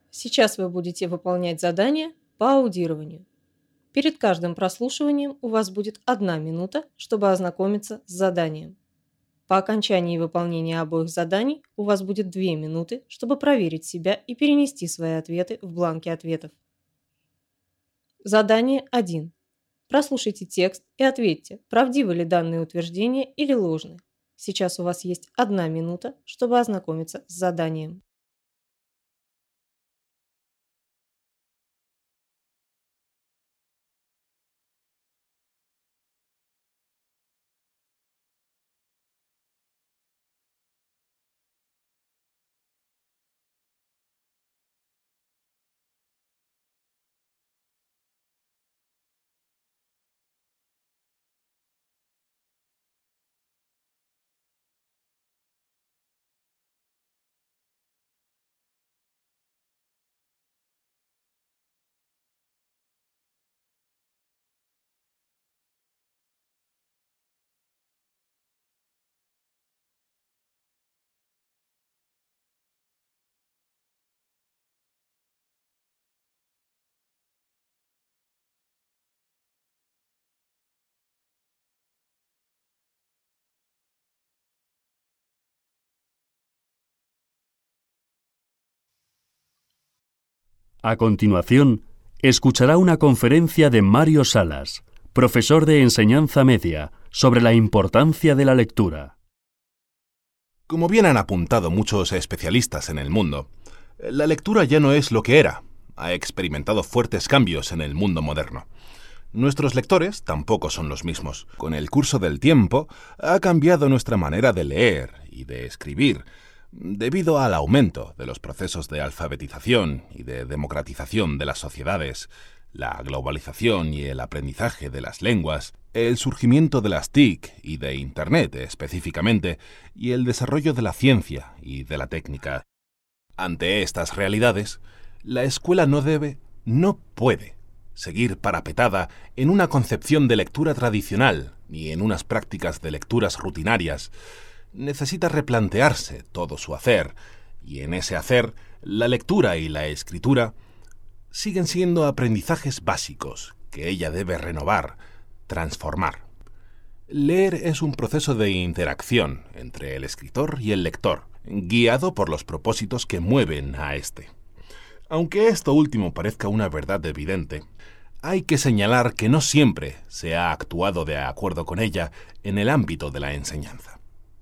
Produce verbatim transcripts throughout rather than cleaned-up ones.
Сейчас вы будете выполнять задание по аудированию. Перед каждым прослушиванием у вас будет одна минута, чтобы ознакомиться с заданием. По окончании выполнения обоих заданий у вас будет две минуты, чтобы проверить себя и перенести свои ответы в бланки ответов. Задание один. Прослушайте текст и ответьте, правдивы ли данные утверждения или ложны. Сейчас у вас есть одна минута, чтобы ознакомиться с заданием. A continuación, escuchará una conferencia de Mario Salas, profesor de enseñanza media, sobre la importancia de la lectura. Como bien han apuntado muchos especialistas en el mundo, la lectura ya no es lo que era. Ha experimentado fuertes cambios en el mundo moderno. Nuestros lectores tampoco son los mismos. Con el curso del tiempo, ha cambiado nuestra manera de leer y de escribir, debido al aumento de los procesos de alfabetización y de democratización de las sociedades, la globalización y el aprendizaje de las lenguas, el surgimiento de las T I C y de Internet específicamente, y el desarrollo de la ciencia y de la técnica. Ante estas realidades, la escuela no debe, no puede, seguir parapetada en una concepción de lectura tradicional ni en unas prácticas de lecturas rutinarias. Necesita replantearse todo su hacer, y en ese hacer, la lectura y la escritura siguen siendo aprendizajes básicos que ella debe renovar, transformar. Leer es un proceso de interacción entre el escritor y el lector, guiado por los propósitos que mueven a éste. Aunque esto último parezca una verdad evidente, hay que señalar que no siempre se ha actuado de acuerdo con ella en el ámbito de la enseñanza.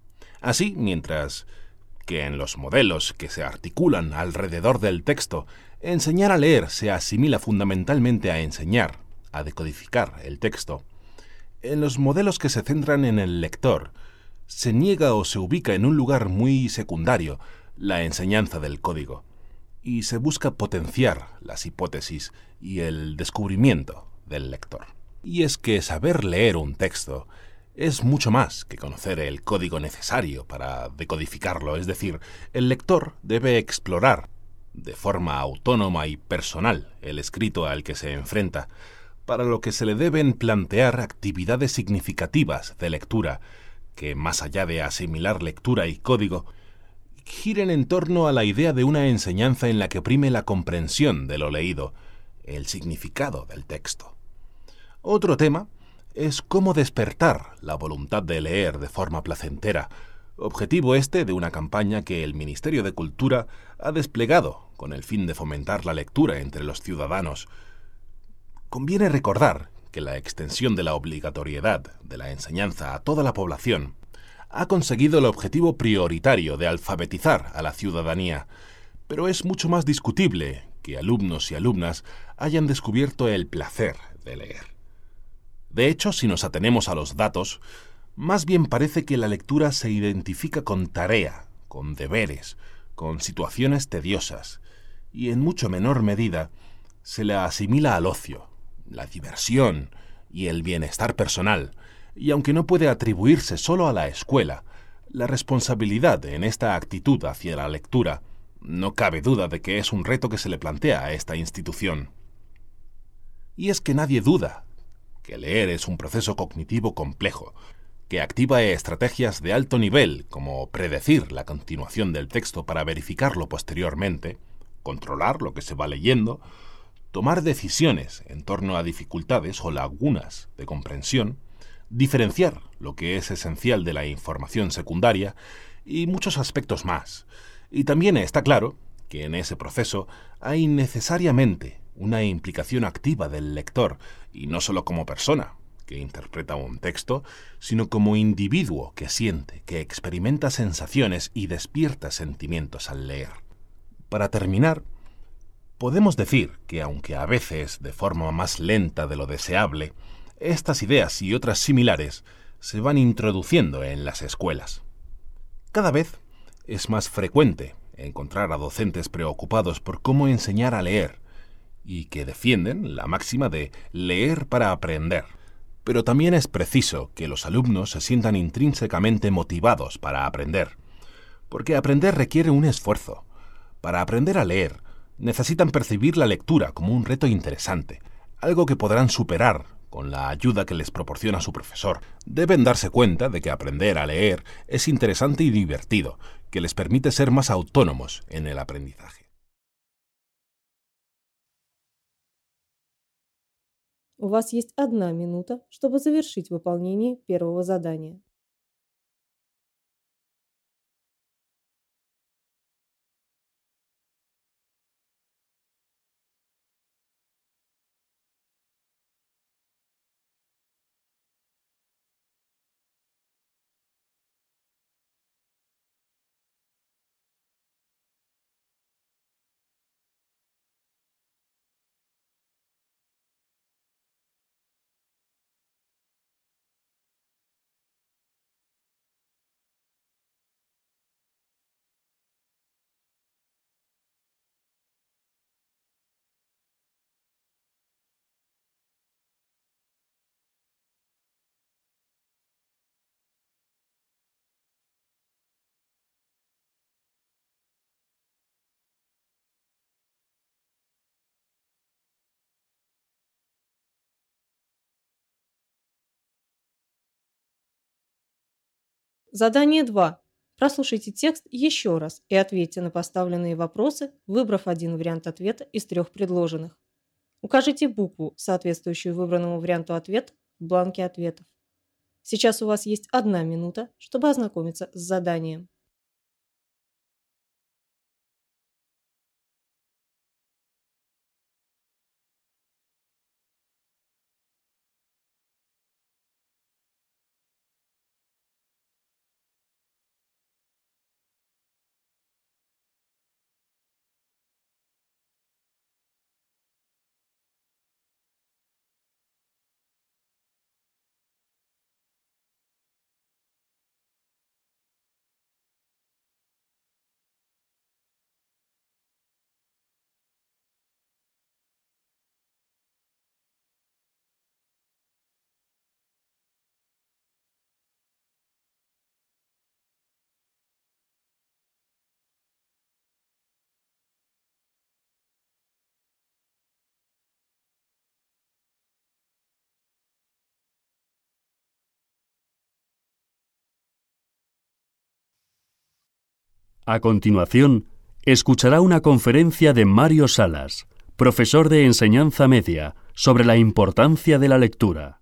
Así, mientras que en los modelos que se articulan alrededor del texto, enseñar a leer se asimila fundamentalmente a enseñar, a decodificar el texto, en los modelos que se centran en el lector, se niega o se ubica en un lugar muy secundario la enseñanza del código, y se busca potenciar las hipótesis y el descubrimiento del lector. Y es que saber leer un texto es mucho más que conocer el código necesario para decodificarlo, es decir, el lector debe explorar de forma autónoma y personal el escrito al que se enfrenta, para lo que se le deben plantear actividades significativas de lectura, que más allá de asimilar lectura y código, giren en torno a la idea de una enseñanza en la que prime la comprensión de lo leído, el significado del texto. Otro tema es cómo despertar la voluntad de leer de forma placentera, objetivo este de una campaña que el Ministerio de Cultura ha desplegado con el fin de fomentar la lectura entre los ciudadanos. Conviene recordar que la extensión de la obligatoriedad de la enseñanza a toda la población ha conseguido el objetivo prioritario de alfabetizar a la ciudadanía, pero es mucho más discutible que alumnos y alumnas hayan descubierto el placer de leer. De hecho, si nos atenemos a los datos, más bien parece que la lectura se identifica con tarea, con deberes, con situaciones tediosas, y en mucho menor medida se la asimila al ocio, la diversión y el bienestar personal, y aunque no puede atribuirse solo a la escuela, la responsabilidad en esta actitud hacia la lectura, no cabe duda de que es un reto que se le plantea a esta institución. Y es que nadie duda que leer es un proceso cognitivo complejo, que activa estrategias de alto nivel, como predecir la continuación del texto para verificarlo posteriormente, controlar lo que se va leyendo, tomar decisiones en torno a dificultades o lagunas de comprensión, diferenciar lo que es esencial de la información secundaria y muchos aspectos más. Y también está claro que en ese proceso hay necesariamente una implicación activa del lector, y no solo como persona que interpreta un texto, sino como individuo que siente, que experimenta sensaciones y despierta sentimientos al leer. Para terminar, podemos decir que, aunque a veces de forma más lenta de lo deseable, estas ideas y otras similares se van introduciendo en las escuelas. Cada vez es más frecuente encontrar a docentes preocupados por cómo enseñar a leer y que defienden la máxima de leer para aprender. Pero también es preciso que los alumnos se sientan intrínsecamente motivados para aprender, porque aprender requiere un esfuerzo. Para aprender a leer, necesitan percibir la lectura como un reto interesante, algo que podrán superar con la ayuda que les proporciona su profesor. Deben darse cuenta de que aprender a leer es interesante y divertido, que les permite ser más autónomos en el aprendizaje. У вас есть одна минута, чтобы завершить выполнение первого задания. Задание два. Прослушайте текст еще раз и ответьте на поставленные вопросы, выбрав один вариант ответа из трех предложенных. Укажите букву, соответствующую выбранному варианту ответа, в бланке ответов. Сейчас у вас есть одна минута, чтобы ознакомиться с заданием. A continuación, escuchará una conferencia de Mario Salas, profesor de enseñanza media, sobre la importancia de la lectura.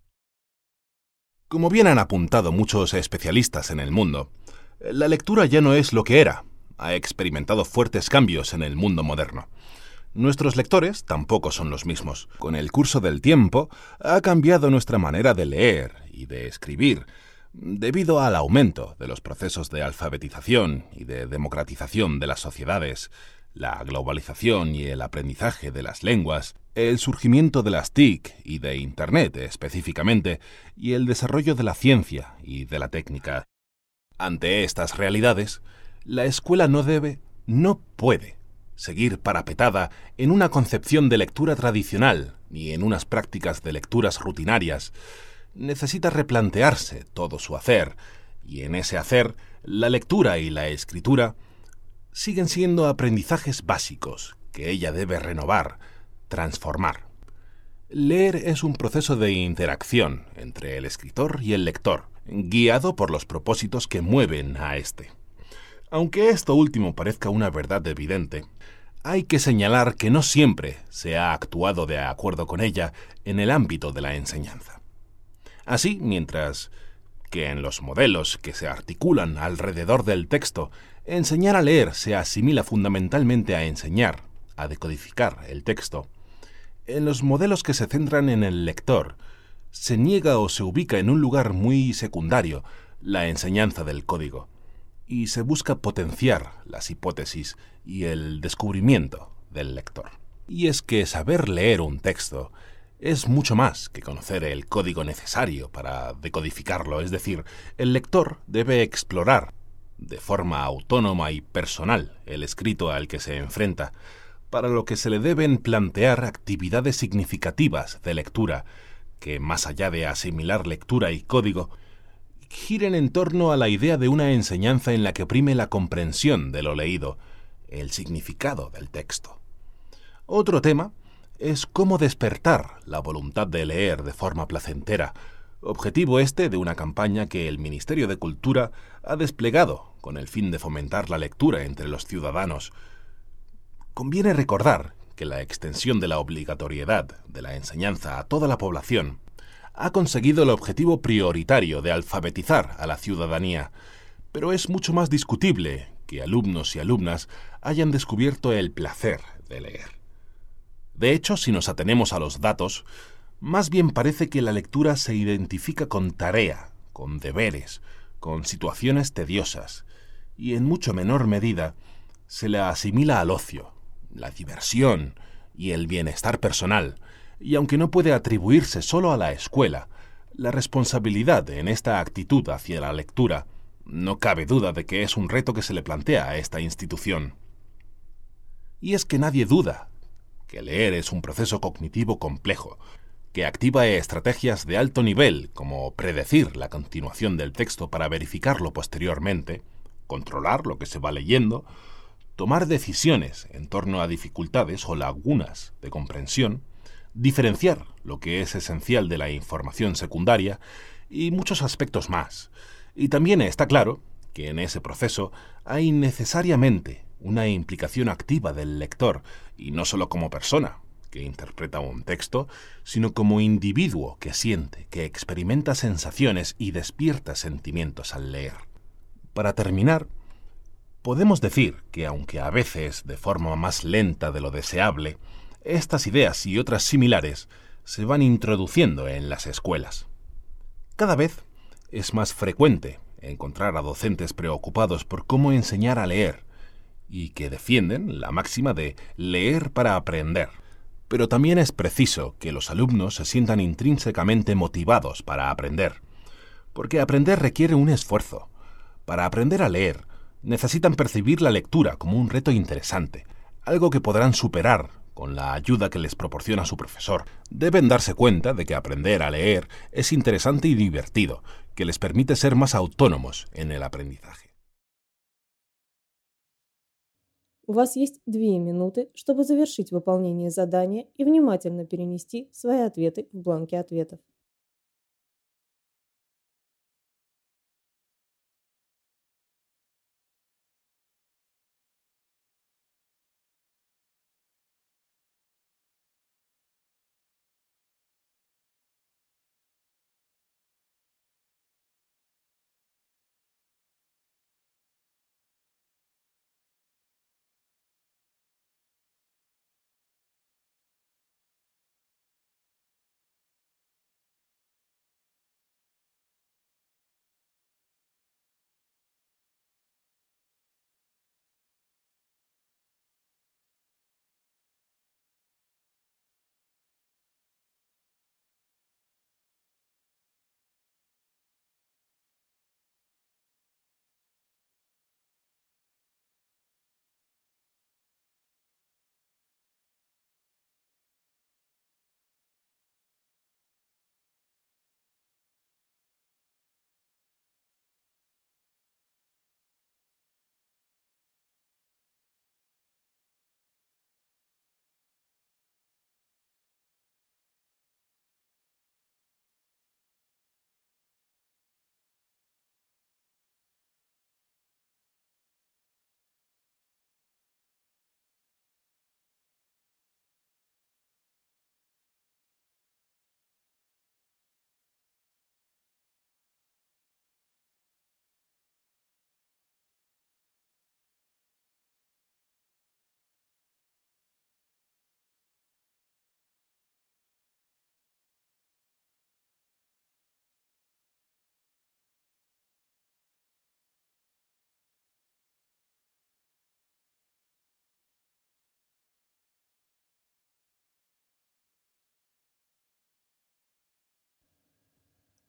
Como bien han apuntado muchos especialistas en el mundo, la lectura ya no es lo que era. Ha experimentado fuertes cambios en el mundo moderno. Nuestros lectores tampoco son los mismos. Con el curso del tiempo, ha cambiado nuestra manera de leer y de escribir, debido al aumento de los procesos de alfabetización y de democratización de las sociedades, la globalización y el aprendizaje de las lenguas, el surgimiento de las T I C y de Internet específicamente, y el desarrollo de la ciencia y de la técnica. Ante estas realidades, la escuela no debe, no puede, seguir parapetada en una concepción de lectura tradicional ni en unas prácticas de lecturas rutinarias. Necesita replantearse todo su hacer, y en ese hacer, la lectura y la escritura siguen siendo aprendizajes básicos que ella debe renovar, transformar. Leer es un proceso de interacción entre el escritor y el lector, guiado por los propósitos que mueven a éste. Aunque esto último parezca una verdad evidente, hay que señalar que no siempre se ha actuado de acuerdo con ella en el ámbito de la enseñanza. Así, mientras que en los modelos que se articulan alrededor del texto, enseñar a leer se asimila fundamentalmente a enseñar, a decodificar el texto, en los modelos que se centran en el lector, se niega o se ubica en un lugar muy secundario la enseñanza del código, y se busca potenciar las hipótesis y el descubrimiento del lector. Y es que saber leer un texto es mucho más que conocer el código necesario para decodificarlo, es decir, el lector debe explorar de forma autónoma y personal el escrito al que se enfrenta, para lo que se le deben plantear actividades significativas de lectura, que más allá de asimilar lectura y código, giren en torno a la idea de una enseñanza en la que prime la comprensión de lo leído, el significado del texto. Otro tema es cómo despertar la voluntad de leer de forma placentera, objetivo este de una campaña que el Ministerio de Cultura ha desplegado con el fin de fomentar la lectura entre los ciudadanos. Conviene recordar que la extensión de la obligatoriedad de la enseñanza a toda la población ha conseguido el objetivo prioritario de alfabetizar a la ciudadanía, pero es mucho más discutible que alumnos y alumnas hayan descubierto el placer de leer. De hecho, si nos atenemos a los datos, más bien parece que la lectura se identifica con tarea, con deberes, con situaciones tediosas, y en mucho menor medida se la asimila al ocio, la diversión y el bienestar personal, y aunque no puede atribuirse solo a la escuela, la responsabilidad en esta actitud hacia la lectura, no cabe duda de que es un reto que se le plantea a esta institución. Y es que nadie duda que leer es un proceso cognitivo complejo, que activa estrategias de alto nivel, como predecir la continuación del texto para verificarlo posteriormente, controlar lo que se va leyendo, tomar decisiones en torno a dificultades o lagunas de comprensión, diferenciar lo que es esencial de la información secundaria y muchos aspectos más. Y también está claro que en ese proceso hay necesariamente una implicación activa del lector, y no solo como persona que interpreta un texto, sino como individuo que siente, que experimenta sensaciones y despierta sentimientos al leer. Para terminar, podemos decir que, aunque a veces de forma más lenta de lo deseable, estas ideas y otras similares se van introduciendo en las escuelas. Cada vez es más frecuente encontrar a docentes preocupados por cómo enseñar a leer y que defienden la máxima de leer para aprender. Pero también es preciso que los alumnos se sientan intrínsecamente motivados para aprender, porque aprender requiere un esfuerzo. Para aprender a leer, necesitan percibir la lectura como un reto interesante, algo que podrán superar con la ayuda que les proporciona su profesor. Deben darse cuenta de que aprender a leer es interesante y divertido, que les permite ser más autónomos en el aprendizaje. У вас есть две минуты, чтобы завершить выполнение задания и внимательно перенести свои ответы в бланки ответов.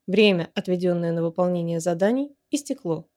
Время, отведенное на выполнение заданий, истекло.